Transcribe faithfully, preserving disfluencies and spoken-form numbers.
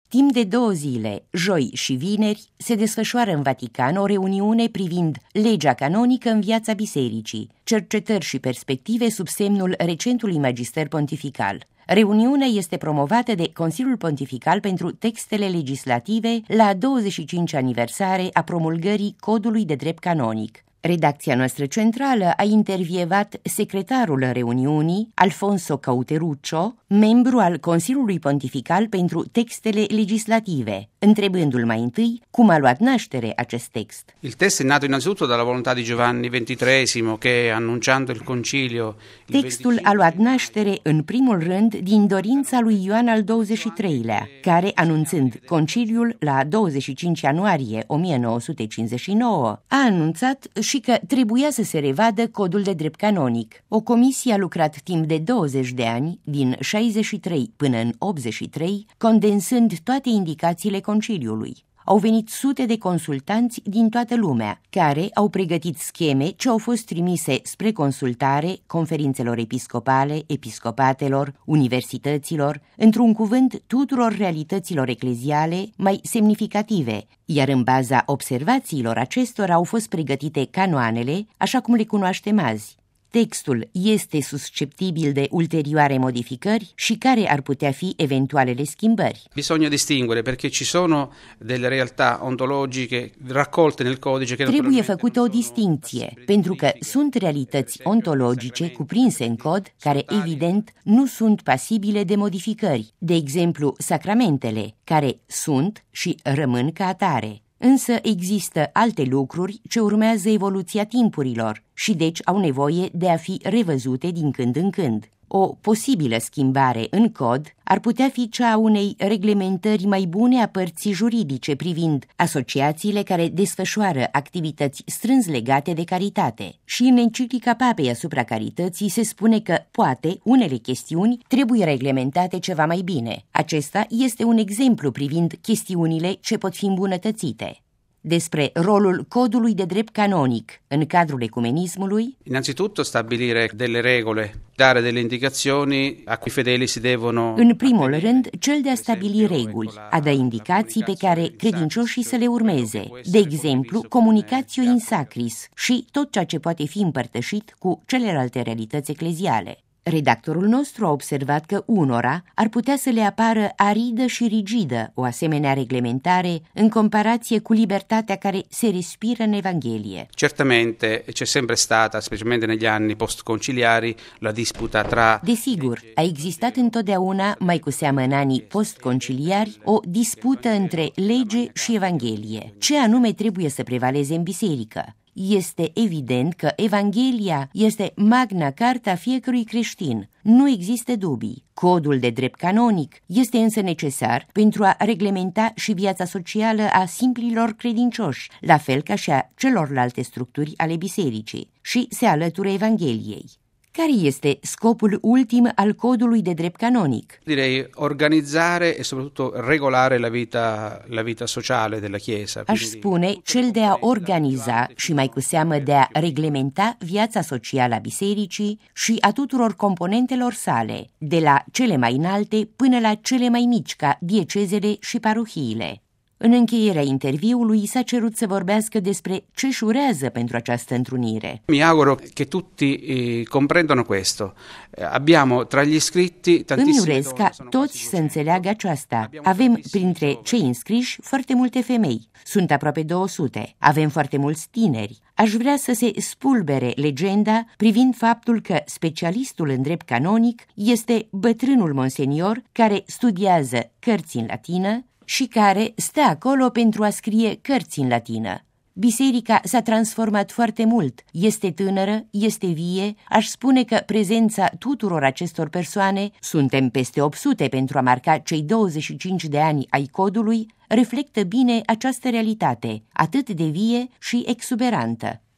Timp de două zile, joi și vineri, se desfășoară în Vatican o reuniune privind legea canonică în viața bisericii, cercetări și perspective sub semnul recentului magister pontifical. Reuniunea este promovată de Consiliul Pontifical pentru textele legislative la a douăzeci și cincea aniversare a promulgării Codului de Drept Canonic. Redacția noastră centrală a intervievat secretarul reuniunii, Alfonso Cauteruccio, membru al Consiliului Pontifical pentru textele legislative, întrebându-l mai întâi cum a luat naștere acest text. Il testo è nato innanzitutto dalla volontà di Giovanni ventitreesimo che, annunciando il concilio... Textul a luat naștere în primul rând din dorința lui Ioan al douăzeci și treilea, care, anunțând conciliul la douăzeci și cinci ianuarie o mie nouă sute cincizeci și nouă, a anunțat și că trebuia să se revadă codul de drept canonic. O comisie a lucrat timp de douăzeci de ani, din șaizeci și trei până în optzeci și trei, condensând toate indicațiile conciliului. Au venit sute de consultanți din toată lumea, care au pregătit scheme ce au fost trimise spre consultare conferințelor episcopale, episcopatelor, universităților, într-un cuvânt tuturor realităților ecleziale mai semnificative, iar în baza observațiilor acestora au fost pregătite canoanele, așa cum le cunoaștem azi. Textul este susceptibil de ulterioare modificări și care ar putea fi eventualele schimbări. Bisogna distinguere perché ci sono delle realtà ontologiche raccolte nel codice che Trebuie făcută o distinție, pentru că sunt realități ontologice cuprinse în cod care evident nu sunt pasibile de modificări, de exemplu sacramentele, care sunt și rămân ca atare. Însă există alte lucruri ce urmează evoluția timpurilor și deci au nevoie de a fi revăzute din când în când. O posibilă schimbare în cod ar putea fi cea a unei reglementări mai bune a părții juridice privind asociațiile care desfășoară activități strâns legate de caritate. Și în enciclica Papei asupra carității se spune că, poate, unele chestiuni trebuie reglementate ceva mai bine. Acesta este un exemplu privind chestiunile ce pot fi îmbunătățite. Despre rolul codului de drept canonic în cadrul ecumenismului. Innanzitutto stabilire delle regole, dare delle indicazioni a cui fedeli si devono. În primul rând, cel de a stabili reguli, a da indicații pe care credincioșii să le urmeze, de exemplu, comunicatio in sacris și tot ceea ce poate fi împărtășit cu celelalte realități ecleziale. Redactorul nostru a observat că unora ar putea să le apară aridă și rigidă o asemenea reglementare în comparație cu libertatea care se respiră în Evanghelie. Certamente c'è sempre stata, specialmente negli anni post-conciliari, la disputa tra... Desigur, a existat întotdeauna, mai cu seamă în anii post-conciliari, o dispută între lege și Evanghelie. Ce anume trebuie să prevaleze în biserică? Este evident că Evanghelia este magna carta fiecărui creștin. Nu există dubii. Codul de drept canonic este însă necesar pentru a reglementa și viața socială a simplilor credincioși, la fel ca și a celorlalte structuri ale bisericii, și se alătură Evangheliei. Care este scopul ultim al codului de drept canonic? Direi organizzare e soprattutto regolare la vita, la vita sociale della Chiesa. Aș spune cel de a organiza și mai cu seamă de a reglementa viața socială a bisericii și a tuturor componentelor sale, de la cele mai înalte până la cele mai mici, ca diecezele și parohiile. În încheierea interviului s-a cerut să vorbească despre ce își urează pentru această întrunire. Mi auguro che tutti eh, comprendano questo. Abbiamo tra gli iscritti tantissime Îmi urez ca toți să înțeleagă aceasta. Avem printre cei înscriși foarte multe femei. Sunt aproape două sute. Avem foarte mulți tineri. Aș vrea să se spulbere legenda privind faptul că specialistul în drept canonic este bătrânul monsenior care studiază cărți în latină și care stă acolo pentru a scrie cărți în latină. Biserica s-a transformat foarte mult, este tânără, este vie, aș spune că prezența tuturor acestor persoane, suntem peste opt sute pentru a marca cei douăzeci și cinci de ani ai codului, reflectă bine această realitate, atât de vie și exuberantă.